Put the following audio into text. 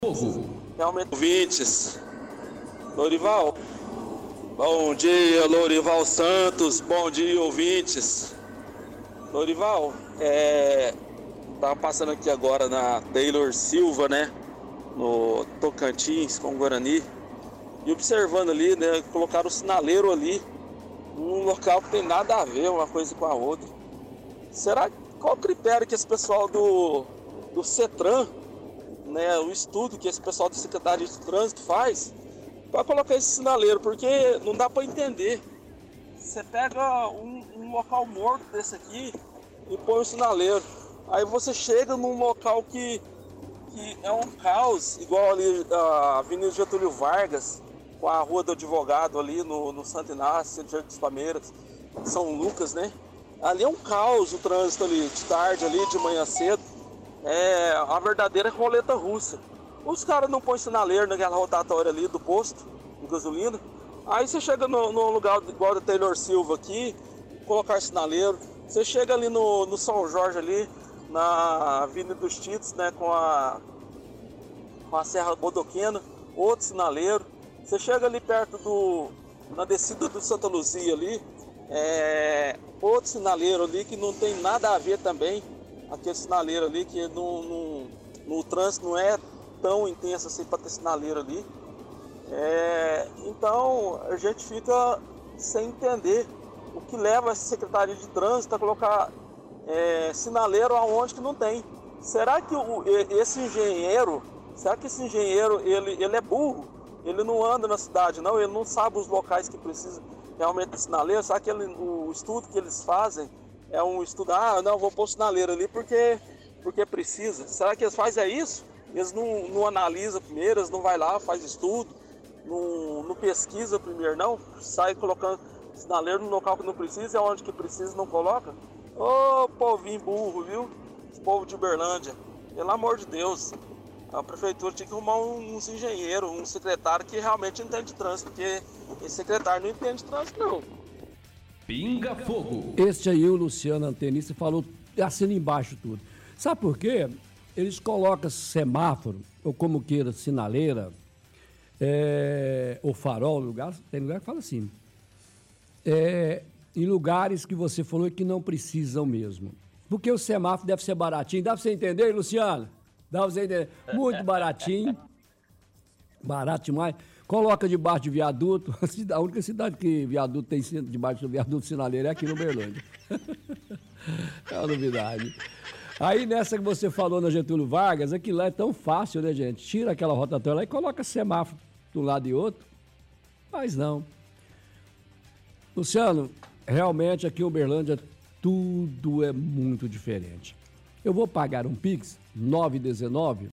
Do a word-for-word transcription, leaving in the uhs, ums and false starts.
Fogo. Realmente, ouvintes. Lorival. Bom dia, Lorival Santos. Bom dia, ouvintes. Lorival, é... tava passando aqui agora na Taylor Silva, né? No Tocantins, com o Guarani. E observando ali, né? Colocaram o sinaleiro ali. Num local que tem nada a ver uma coisa com a outra. Será, qual o critério que esse pessoal do, do CETRAN, né, o estudo que esse pessoal do Secretaria de Trânsito faz para colocar esse sinaleiro? Porque não dá para entender. Você pega um, um local morto desse aqui e põe um sinaleiro. Aí você chega num local que, que é um caos, igual ali a Avenida Getúlio Vargas, com a Rua do Advogado ali no, no Santo Inácio, Jardim dos Palmeiras, São Lucas, né? Ali é um caos o trânsito ali, de tarde ali, de manhã cedo. É a verdadeira roleta russa. Os caras não põem sinaleiro naquela rotatória ali do posto de gasolina. Aí você chega no, no lugar igual da Taylor Silva aqui, colocar sinaleiro. Você chega ali no, no São Jorge ali, na Avenida dos Titos, né, com a, com a Serra Bodoquena, outro sinaleiro. Você chega ali perto do, na descida do Santa Luzia ali, é, outro sinaleiro ali que não tem nada a ver também. Aquele sinaleiro ali que no, no, no trânsito não é tão intenso assim para ter sinaleiro ali. É, então a gente fica sem entender o que leva essa Secretaria de Trânsito a colocar é, sinaleiro aonde que não tem. Será que o, esse engenheiro, será que esse engenheiro ele, ele é burro? Ele não anda na cidade não, ele não sabe os locais que precisam realmente de sinaleiro? Será que ele, o estudo que eles fazem é um estudo, ah, não, vou pôr sinaleiro ali porque, porque precisa? Será que eles fazem é isso? Eles não, não analisam primeiro, eles não vai lá, faz estudo, não, não pesquisa primeiro não, sai colocando sinaleiro no local que não precisa, e onde que precisa não coloca? Ô, povinho burro, viu? Esse povo de Uberlândia, pelo amor de Deus, a prefeitura tinha que arrumar um, uns engenheiro, um secretário que realmente entende de trânsito, porque esse secretário não entende de trânsito não. Pinga Fogo. Este aí, o Luciano Antenista, falou, assina embaixo tudo. Sabe por quê? Eles colocam semáforo, ou como queira, sinaleira, é, ou farol, lugar, tem lugar que fala assim, é, em lugares que você falou que não precisam mesmo. Porque o semáforo deve ser baratinho. Dá pra você entender, Luciano? Dá pra você entender? Muito baratinho. Barato demais. Coloca debaixo de viaduto. A única cidade que viaduto tem debaixo do viaduto sinaleiro é aqui no Uberlândia. É uma novidade. Aí nessa que você falou na Getúlio Vargas, aquilo lá é tão fácil, né, gente? Tira aquela rotatória lá e coloca semáforo de um lado e outro. Mas não. Luciano, realmente aqui em Uberlândia tudo é muito diferente. Eu vou pagar um Pix nove um nove,